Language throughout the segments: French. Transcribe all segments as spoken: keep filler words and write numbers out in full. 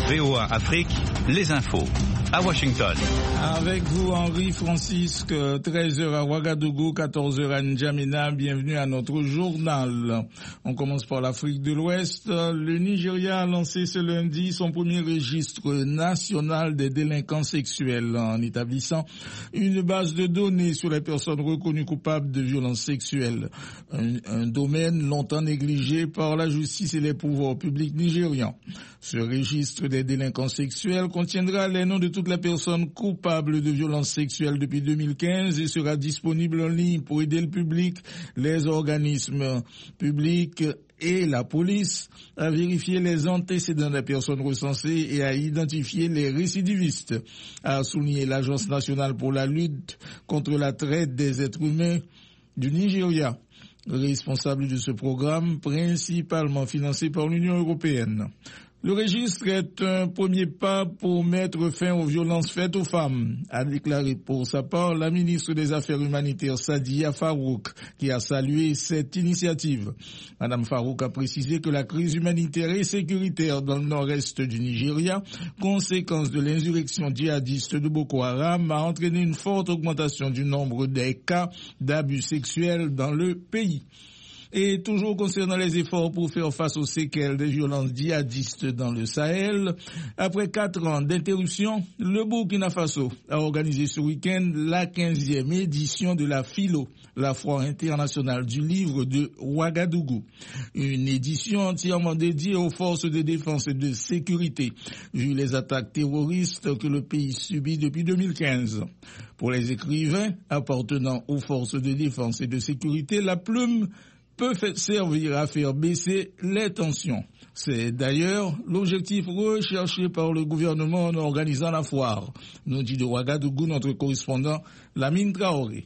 V O A Afrique, les infos. À Washington. Avec vous, Henri Francisque, treize heures à Ouagadougou, quatorze heures à N'Djamena. Bienvenue à notre journal. On commence par l'Afrique de l'Ouest. Le Nigeria a lancé ce lundi son premier registre national des délinquants sexuels en établissant une base de données sur les personnes reconnues coupables de violences sexuelles. Un, un domaine longtemps négligé par la justice et les pouvoirs publics nigérians. Ce registre des délinquants sexuels contiendra les noms de toutes les personnes coupables de violences sexuelles depuis deux mille quinze et sera disponible en ligne pour aider le public, les organismes publics et la police à vérifier les antécédents des personnes recensées et à identifier les récidivistes, a souligné l'Agence nationale pour la lutte contre la traite des êtres humains du Nigeria, responsable de ce programme principalement financé par l'Union européenne. Le registre est un premier pas pour mettre fin aux violences faites aux femmes, a déclaré pour sa part la ministre des Affaires humanitaires Sadiya Farouk, qui a salué cette initiative. Madame Farouk a précisé que la crise humanitaire et sécuritaire dans le nord-est du Nigeria, conséquence de l'insurrection djihadiste de Boko Haram, a entraîné une forte augmentation du nombre des cas d'abus sexuels dans le pays. Et toujours concernant les efforts pour faire face aux séquelles des violences djihadistes dans le Sahel, après quatre ans d'interruption, le Burkina Faso a organisé ce week-end la quinzième édition de la Philo, la foire internationale du livre de Ouagadougou. Une édition entièrement dédiée aux forces de défense et de sécurité, vu les attaques terroristes que le pays subit depuis deux mille quinze. Pour les écrivains appartenant aux forces de défense et de sécurité, la plume peut servir à faire baisser les tensions. C'est d'ailleurs l'objectif recherché par le gouvernement en organisant la foire, nous dit de Ouagadougou notre correspondant Lamine Traoré.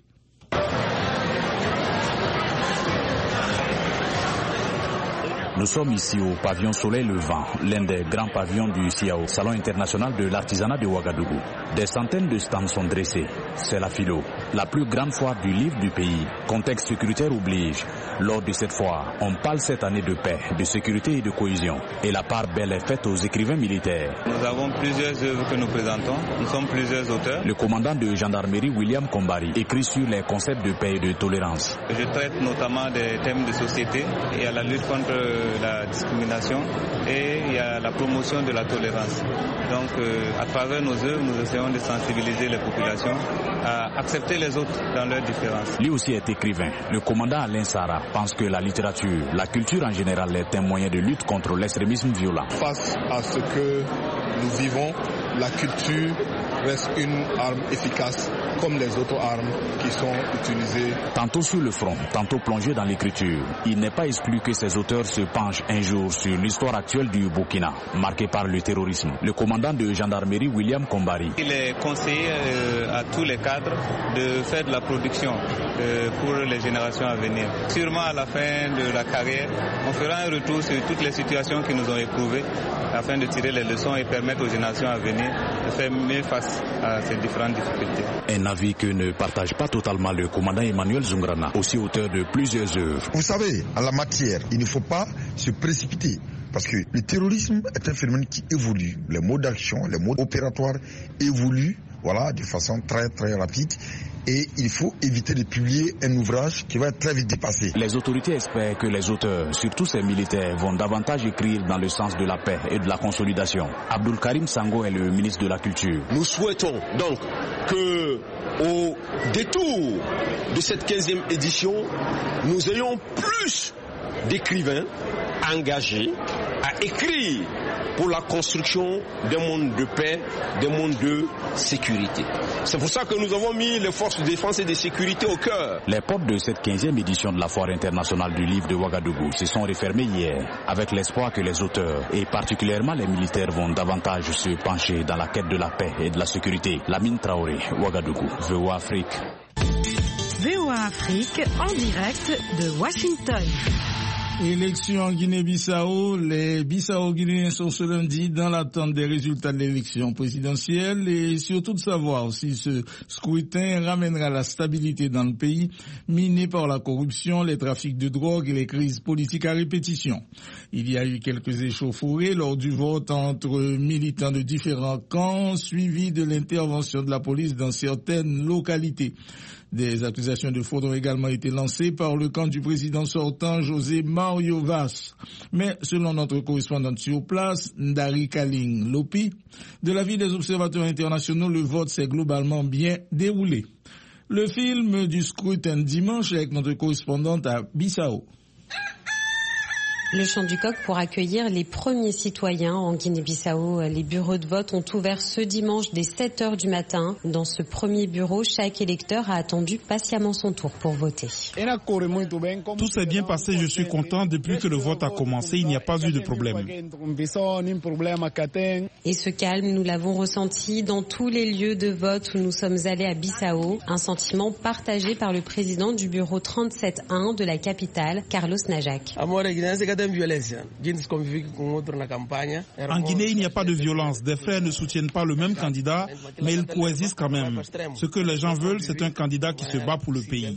Nous sommes ici au pavillon Soleil Levant, l'un des grands pavillons du C I A O, Salon international de l'artisanat de Ouagadougou. Des centaines de stands sont dressés. C'est la Philo, la plus grande foire du livre du pays. Contexte sécuritaire oblige. Lors de cette foire, on parle cette année de paix, de sécurité et de cohésion. Et la part belle est faite aux écrivains militaires. Nous avons plusieurs œuvres que nous présentons. Nous sommes plusieurs auteurs. Le commandant de gendarmerie William Kombari écrit sur les concepts de paix et de tolérance. Je traite notamment des thèmes de société. Il y a la lutte contre la discrimination et il y a la promotion de la tolérance. Donc euh, à travers nos œuvres, nous essayons de sensibiliser les populations à accepter les autres dans leurs différences. Lui aussi est écrivain. Le commandant Alain Sarah pense que la littérature, la culture en général est un moyen de lutte contre l'extrémisme violent. Face à ce que nous vivons, la culture reste une arme efficace comme les autres armes qui sont utilisées. Tantôt sur le front, tantôt plongé dans l'écriture, il n'est pas exclu que ces auteurs se penchent un jour sur l'histoire actuelle du Burkina, marquée par le terrorisme. Le commandant de gendarmerie William Kombari. Il est conseillé euh, à tous les cadres de faire de la production euh, pour les générations à venir. Sûrement à la fin de la carrière, on fera un retour sur toutes les situations qui nous ont éprouvées afin de tirer les leçons et permettre aux générations à venir de faire mieux face à ces différentes difficultés. Un avis que ne partage pas totalement le commandant Emmanuel Zungrana, aussi auteur de plusieurs œuvres. Vous savez, en la matière, il ne faut pas se précipiter. Parce que le terrorisme est un phénomène qui évolue. Les modes d'action, les modes opératoires évoluent, voilà, de façon très très rapide. Et il faut éviter de publier un ouvrage qui va être très vite dépassé. Les autorités espèrent que les auteurs, surtout ces militaires, vont davantage écrire dans le sens de la paix et de la consolidation. Abdul Karim Sango est le ministre de la Culture. Nous souhaitons donc que, au détour de cette quinzième édition, nous ayons plus d'écrivains engagés à écrire pour la construction d'un monde de paix, d'un monde de sécurité. C'est pour ça que nous avons mis les forces de défense et de sécurité au cœur. Les portes de cette quinzième édition de la Foire internationale du livre de Ouagadougou se sont refermées hier, avec l'espoir que les auteurs, et particulièrement les militaires, vont davantage se pencher dans la quête de la paix et de la sécurité. Lamine Traoré, Ouagadougou, V O A Afrique. V O A Afrique, en direct de Washington. Élection en Guinée-Bissau. Les Bissau-Guinéens sont ce lundi dans l'attente des résultats de l'élection présidentielle et surtout de savoir si ce scrutin ramènera la stabilité dans le pays, miné par la corruption, les trafics de drogue et les crises politiques à répétition. Il y a eu quelques échauffourées lors du vote entre militants de différents camps, suivi de l'intervention de la police dans certaines localités. Des accusations de fraude ont également été lancées par le camp du président sortant José Mario Vaz. Mais selon notre correspondante sur place, Ndari Kaling Lopi, de l'avis des observateurs internationaux, le vote s'est globalement bien déroulé. Le film du scrutin dimanche avec notre correspondante à Bissau. Le chant du coq pour accueillir les premiers citoyens en Guinée-Bissau. Les bureaux de vote ont ouvert ce dimanche dès sept heures du matin. Dans ce premier bureau, chaque électeur a attendu patiemment son tour pour voter. Tout s'est bien passé, je suis content. Depuis que le vote a commencé, il n'y a pas eu de problème. Et ce calme, nous l'avons ressenti dans tous les lieux de vote où nous sommes allés à Bissau. Un sentiment partagé par le président du bureau trente-sept un de la capitale, Carlos Najak. En Guinée, il n'y a pas de violence. Des frères ne soutiennent pas le même candidat, mais ils coexistent quand même. Ce que les gens veulent, c'est un candidat qui se bat pour le pays.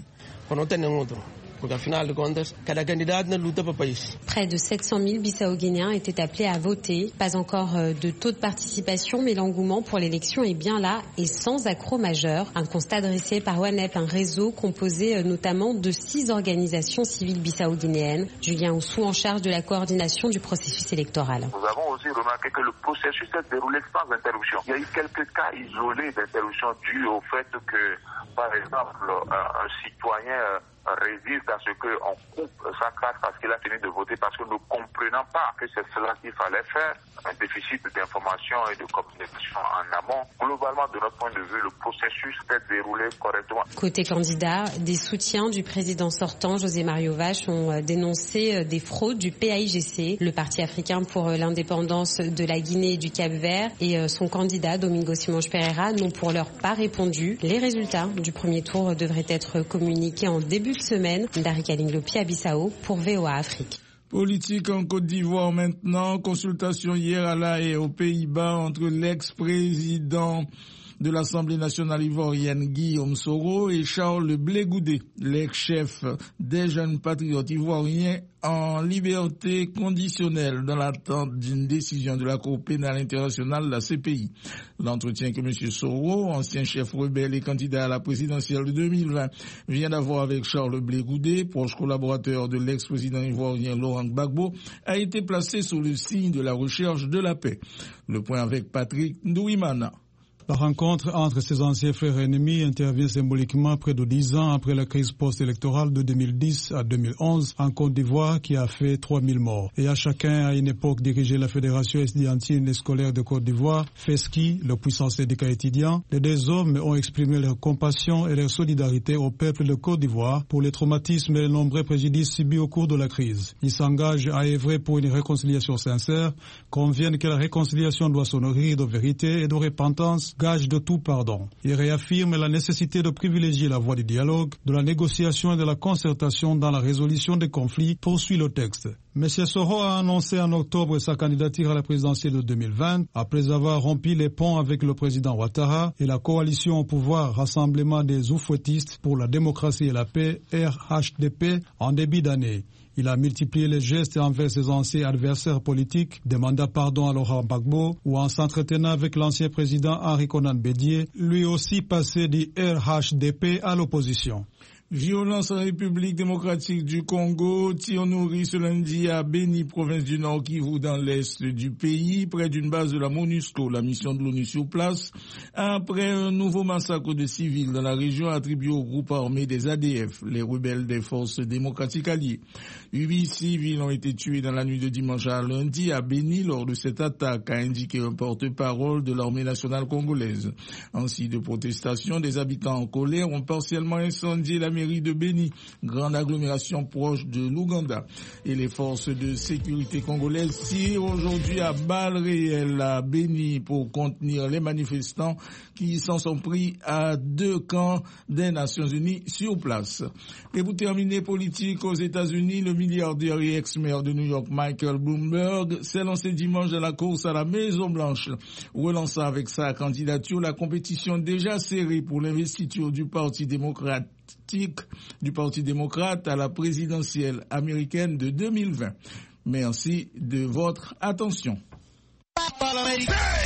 Près de sept cent mille Bissau-Guinéens étaient appelés à voter. Pas encore de taux de participation, mais l'engouement pour l'élection est bien là et sans accroc majeur. Un constat dressé par WANEP, un réseau composé notamment de six organisations civiles bissau-guinéennes. Julien Oussou en charge de la coordination du processus électoral. Nous avons aussi remarqué que le processus s'est déroulé sans interruption. Il y a eu quelques cas isolés d'interruption dus au fait que, par exemple, un, un citoyen résiste à ce qu'on coupe sa carte parce qu'il a fini de voter, parce que nous ne comprenons pas que c'est cela qu'il fallait faire, un déficit d'information et de communication en amont. Globalement, de notre point de vue, le processus s'est déroulé correctement. Côté candidat, des soutiens du président sortant, José Mario Vaz, ont dénoncé des fraudes du P A I G C, le Parti africain pour l'indépendance de la Guinée et du Cap-Vert, et son candidat, Domingo Simões Pereira, n'ont pour leur pas répondu. Les résultats du premier tour devraient être communiqués en début de semaine. Ndari Kaling Lopi à Bissau pour V O A Afrique. Politique en Côte d'Ivoire maintenant. Consultation hier à La Haye aux Pays-Bas entre l'ex-président de l'Assemblée nationale ivoirienne Guillaume Soro et Charles Blé Goudé, l'ex-chef des jeunes patriotes ivoiriens en liberté conditionnelle dans l'attente d'une décision de la Cour pénale internationale, la C P I. L'entretien que M. Soro, ancien chef rebelle et candidat à la présidentielle de deux mille vingt, vient d'avoir avec Charles Blé Goudé, proche collaborateur de l'ex-président ivoirien Laurent Gbagbo, a été placé sous le signe de la recherche de la paix. Le point avec Patrick Ndouimana. La rencontre entre ces anciens frères ennemis intervient symboliquement près de dix ans après la crise post-électorale de deux mille dix à deux mille onze en Côte d'Ivoire qui a fait trois mille morts. Et à chacun à une époque dirigé la Fédération estudiantine et scolaire de Côte d'Ivoire, FESCI, le puissant syndicat étudiant. Les deux hommes ont exprimé leur compassion et leur solidarité au peuple de Côte d'Ivoire pour les traumatismes et les nombreux préjudices subis au cours de la crise. Ils s'engagent à œuvrer pour une réconciliation sincère, conviennent que la réconciliation doit se nourrir de vérité et de repentance, gage de tout pardon. Il réaffirme la nécessité de privilégier la voie du dialogue, de la négociation et de la concertation dans la résolution des conflits, poursuit le texte. M. Soro a annoncé en octobre sa candidature à la présidentielle de deux mille vingt, après avoir rompu les ponts avec le président Ouattara et la coalition au pouvoir Rassemblement des oufouettistes pour la démocratie et la paix, R H D P, en début d'année. Il a multiplié les gestes envers ses anciens adversaires politiques, demanda pardon à Laurent Gbagbo ou en s'entretenant avec l'ancien président Henri Konan Bédié, lui aussi passé du R H D P à l'opposition. Violence en République démocratique du Congo, tir nourri ce lundi à Beni, province du Nord Kivu, dans l'est du pays, près d'une base de la MONUSCO, la mission de l'ONU sur place, après un nouveau massacre de civils dans la région attribué au groupe armé des A D F, les rebelles des forces démocratiques alliées. Huit civils ont été tués dans la nuit de dimanche à lundi à Beni lors de cette attaque, a indiqué un porte-parole de l'armée nationale congolaise. En signe de protestation, des habitants en colère ont partiellement incendié la mairie de Béni, grande agglomération proche de l'Ouganda. Et les forces de sécurité congolaises tirent aujourd'hui à balles réelles à Béni pour contenir les manifestants qui s'en sont pris à deux camps des Nations Unies sur place. Et pour terminer, politique aux États-Unis, le milliardaire et ex-maire de New York Michael Bloomberg s'est lancé dimanche dans la course à la Maison-Blanche, relançant avec sa candidature la compétition déjà serrée pour l'investiture du Parti démocratique, du Parti démocrate à la présidentielle américaine de deux mille vingt. Merci de votre attention.